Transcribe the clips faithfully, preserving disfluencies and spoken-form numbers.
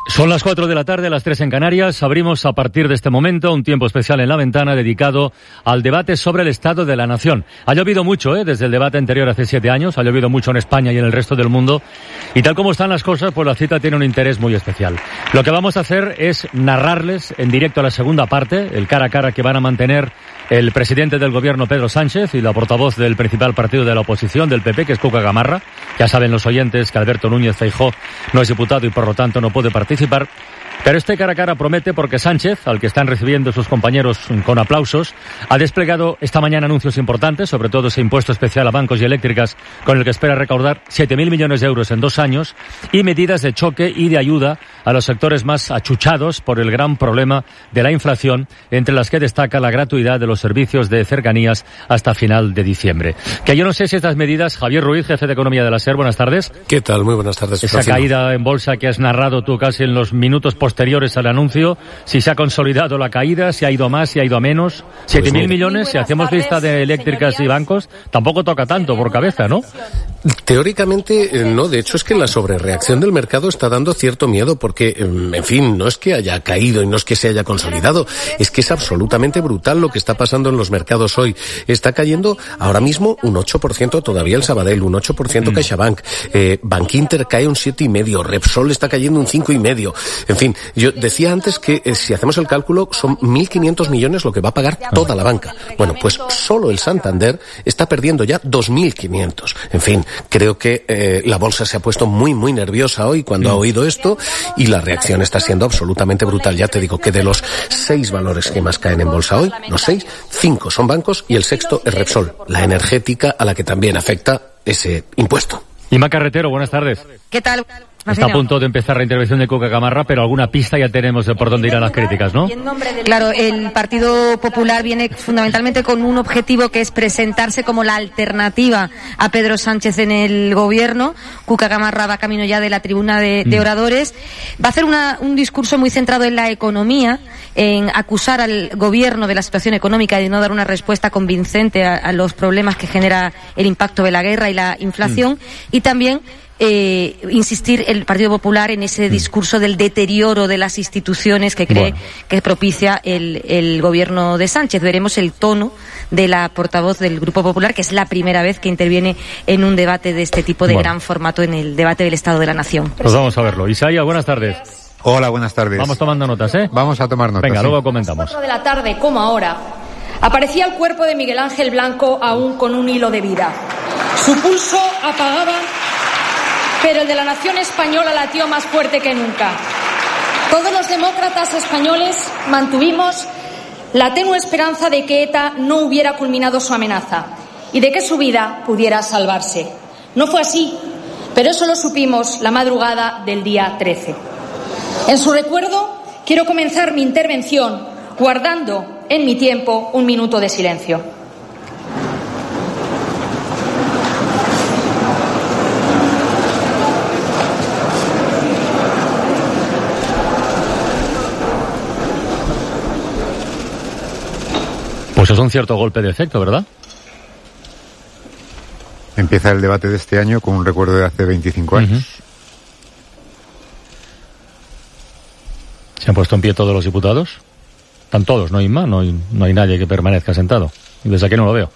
Son las cuatro de la tarde, las tres en Canarias. Abrimos a partir de este momento un tiempo especial en La Ventana dedicado al debate sobre el estado de la nación. Ha llovido mucho, ¿eh? Desde el debate anterior hace siete años. Ha llovido mucho en España y en el resto del mundo. Y tal como están las cosas, pues la cita tiene un interés muy especial. Lo que vamos a hacer es narrarles en directo a la segunda parte, el cara a cara que van a mantener el presidente del gobierno, Pedro Sánchez, y la portavoz del principal partido de la oposición, del P P, que es Cuca Gamarra. Ya saben los oyentes que Alberto Núñez Feijóo no es diputado y por lo tanto no puede participar. Pero este cara a cara promete porque Sánchez, al que están recibiendo sus compañeros con aplausos, ha desplegado esta mañana anuncios importantes, sobre todo ese impuesto especial a bancos y eléctricas con el que espera recaudar siete mil millones de euros en dos años y medidas de choque y de ayuda a los sectores más achuchados por el gran problema de la inflación, entre las que destaca la gratuidad de los servicios de cercanías hasta final de diciembre. Que yo no sé si estas medidas, Javier Ruiz, jefe de Economía de la SER, buenas tardes. ¿Qué tal? Muy buenas tardes. Esa Rocío. Caída en bolsa que has narrado tú casi en los minutos posteriores al anuncio, si se ha consolidado la caída, si ha ido más, si ha ido a menos. Siete mil millones, si hacemos lista de eléctricas señorías. Y bancos, tampoco toca tanto por cabeza, ¿no? Teóricamente, no. De hecho, es que la sobrereacción del mercado está dando cierto miedo porque, en fin, no es que haya caído y no es que se haya consolidado, es que es absolutamente brutal lo que está pasando en los mercados hoy. Está cayendo ahora mismo un ocho por ciento todavía el Sabadell, un ocho por ciento CaixaBank, eh, Bankinter cae un siete coma cinco, Repsol está cayendo un cinco coma cinco. En fin, yo decía antes que eh, si hacemos el cálculo son mil quinientos millones lo que va a pagar toda la banca. Bueno, pues solo el Santander está perdiendo ya dos mil quinientos. En fin, creo que eh, la bolsa se ha puesto muy, muy nerviosa hoy cuando ha oído esto y la reacción está siendo absolutamente brutal. Ya te digo que de los seis valores que más caen en bolsa hoy, los seis, cinco son bancos y el sexto es Repsol, la energética a la que también afecta ese impuesto. Ima Carretero, buenas tardes. ¿Qué tal? Está a punto de empezar la intervención de Cuca Gamarra, pero alguna pista ya tenemos de por dónde irán las críticas, ¿no? Claro, el Partido Popular viene fundamentalmente con un objetivo que es presentarse como la alternativa a Pedro Sánchez en el gobierno. Cuca Gamarra va camino ya de la tribuna de, de oradores. Va a hacer una, un discurso muy centrado en la economía, en acusar al gobierno de la situación económica y de no dar una respuesta convincente a, a los problemas que genera el impacto de la guerra y la inflación, mm. y también Eh, insistir el Partido Popular en ese discurso del deterioro de las instituciones que cree bueno. que propicia el, el gobierno de Sánchez. Veremos el tono de la portavoz del Grupo Popular, que es la primera vez que interviene en un debate de este tipo de bueno. gran formato en el debate del Estado de la Nación. Pues vamos a verlo. Isaías, buenas tardes. Hola, buenas tardes. Vamos tomando notas, ¿eh? Vamos a tomar notas. Venga, sí. luego comentamos. cuatro de la tarde, como ahora, aparecía el cuerpo de Miguel Ángel Blanco aún con un hilo de vida. Su pulso apagaba, pero el de la nación española latió más fuerte que nunca. Todos los demócratas españoles mantuvimos la tenue esperanza de que ETA no hubiera culminado su amenaza y de que su vida pudiera salvarse. No fue así, pero eso lo supimos la madrugada del día trece. En su recuerdo, quiero comenzar mi intervención guardando en mi tiempo un minuto de silencio. Pues es un cierto golpe de efecto, ¿verdad? Empieza el debate de este año con un recuerdo de hace veinticinco años. Uh-huh. ¿Se han puesto en pie todos los diputados? Están todos, no hay más, no hay, no hay nadie que permanezca sentado. Y desde aquí no lo veo.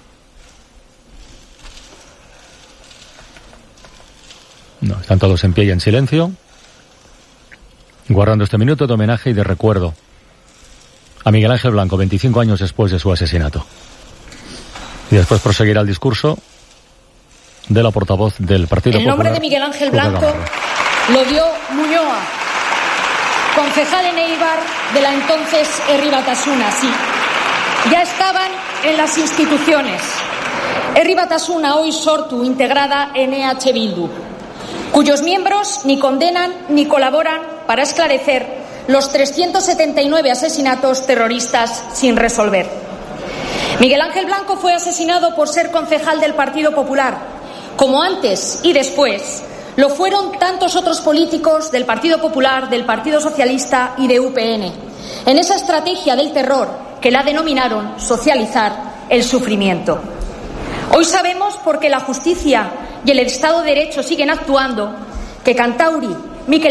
No, están todos en pie y en silencio, guardando este minuto de homenaje y de recuerdo a Miguel Ángel Blanco, veinticinco años después de su asesinato. Y después proseguirá el discurso de la portavoz del Partido Popular. El nombre de Miguel Ángel Blanco lo dio Muñoa, concejal en Eibar de la entonces Herri Batasuna, sí. Ya estaban en las instituciones. Herri Batasuna, hoy Sortu, integrada en E H Bildu, cuyos miembros ni condenan ni colaboran para esclarecer los trescientos setenta y nueve asesinatos terroristas sin resolver. Miguel Ángel Blanco fue asesinado por ser concejal del Partido Popular, como antes y después lo fueron tantos otros políticos del Partido Popular, del Partido Socialista y de U P N, en esa estrategia del terror que la denominaron socializar el sufrimiento. Hoy sabemos, porque la justicia y el Estado de Derecho siguen actuando, que Kantauri